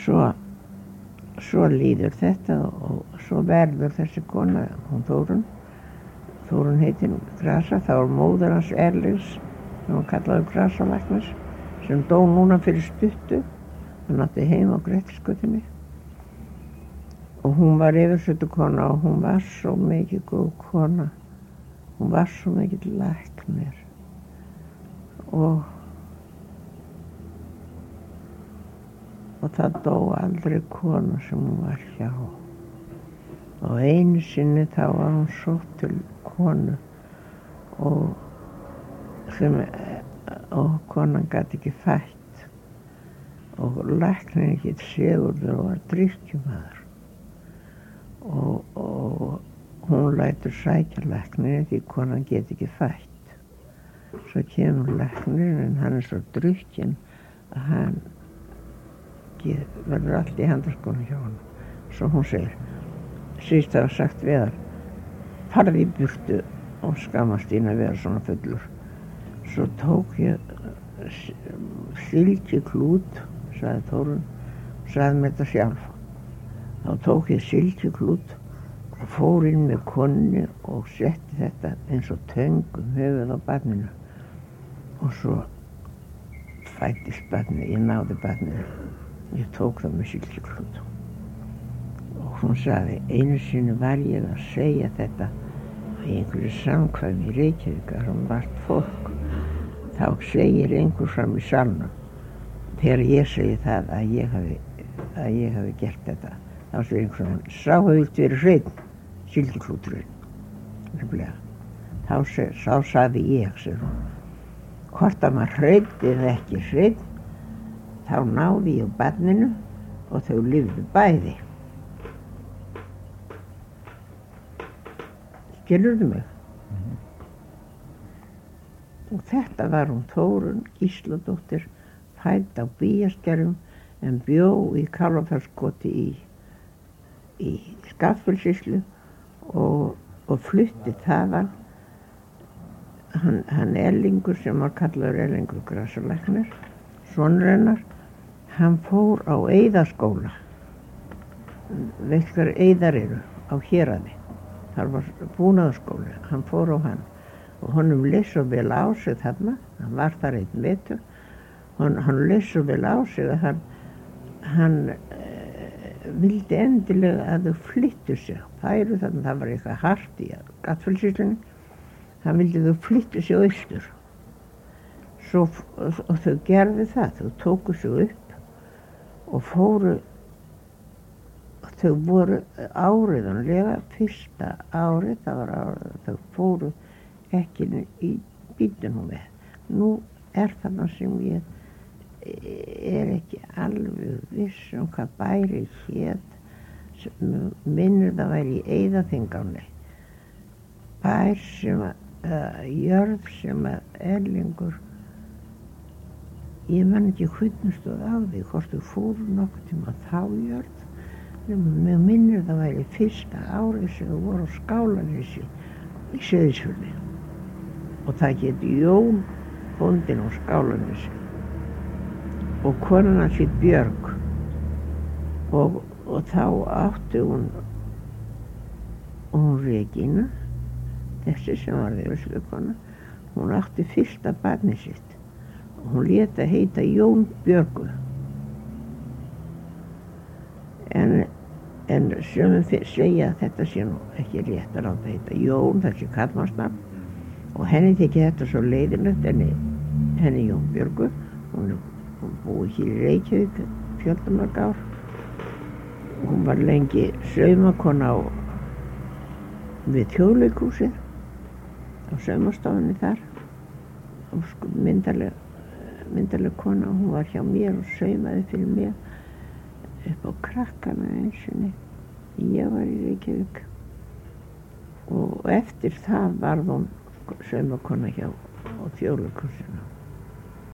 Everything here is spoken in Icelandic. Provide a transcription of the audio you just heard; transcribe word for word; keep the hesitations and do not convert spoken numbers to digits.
svo svo líður þetta og svo verður þessi kona, hún Þórunn Þórunn heitir Grasa, þá er móðir hans Erlings sem hann kallaði Grasalæknis sem dó núna fyrir stuttu. Hann átti heim á Grettisgötunni og hún var yfirsveitukona og hún var svo mikið góð kona. Hún var svo mikið læknir og og það dó aldrei kona sem hún var hjá. Og einu sinni þá var hún sótt til konu og sem og konan gat ekki fætt og læknirinn hét Sigurður og var drykkjumaður og, og hún lætur sækja læknirinn því konan get ekki fætt. Svo kemur læknirinn en hann er svo drukkinn að hann get, verður allt í handarskónum hjá hann. Svo hún segir, síst hafa sagt við hann, farðu í burtu og skammast þín að vera svona fullur. Svo tók ég silkiklút, sagði Þórunn, sagði mér þetta sjálf. Þá tók ég silkiklút og fór inn með konunni og setti þetta eins og töng um höfuð á barninu. Og svo fæddist barnið, ég náði barninu. Ég tók það með silkiklút. Og hún sagði, einu sinni var ég að segja þetta í einhverju samkvæmi í Reykjavík þar um margt fólk. Þá segir einhver fram í salnum þegar ég segi það að ég hafi, að ég hafi gert þetta. Þá segir einhver fram, sá hefur verið hreinn, silkiklúturinn. Nefnilega. Þá seg, sá sagði ég, segir hún, hvort að maður hreinn eða ekki hreinn, þá náði ég barninu og þau lifðu bæði. Skilurðu mig? Mm-hmm. Og þetta var hún Þórunn Gísladóttir, fædd á Bíaskerjum en bjó í Kálfafellskoti í, í Skaftafellssýslu og, og flutti þaðan. Hann, hann Erlingur sem var kallaður Erlingur Grasalæknir, sonur hennar, hann fór á Eiðaskóla. Veit hvar Eiðar eru á Héraði. Þar var búnaðarskóli, hann fór á hann og honum leið svo vel á sig þarna, hann var þar einn vetur, hann, hann leið svo vel á sig að hann, hann eh, vildi endilega að þau flyttu sig, færu þarna, það var eitthvað hart í Gatfellssýslunni, hann vildi þau flyttu sig austur. Svo, og, og þau gerðu það, þau tóku sig upp og fóru, þau voru áriðanlega, fyrsta árið, það var árið, þau fóru ekki í bílunum við. Nú er þarna sem ég er ekki alveg viss um hvað bæri hét, minnir það væri í Eiðaþingáni. Bær sem að, uh, jörð sem að Erlingur, ég man ekki hvernig stóð á því, hvort þau fóru nokkuð tíma þá jörð. Mér minnir það væri fyrsta árið sem þau voru á Skálanesi í Seyðisfirði. Og það hét Jón bóndinn á Skálanesi. Og konan hans hét Björg. Og, og þá átti hún, hún Regína, þessi sem var yfirsveitukona, hún átti fyrsta barnið sitt. Hún lét að heita Jón Björgu. En, en sem segja að þetta sé nú ekki rétt að láta heita Jón, þessi karlmannsnafn, og henni þykir þetta svo leiðinlegt, henni, henni Jón Björgu, hún, hún búið hér í Reykjavík fjöldamörg ár. Hún var lengi saumakona á, við Þjóðleikhúsið, á saumastofunni þar, og sko myndarleg, myndarleg kona, hún var hjá mér og saumaði fyrir mér upp á krakkana einsinni. Ég var í Reykjavík og eftir það varð hún saumakona hjá á Þjóðleikhúsinu.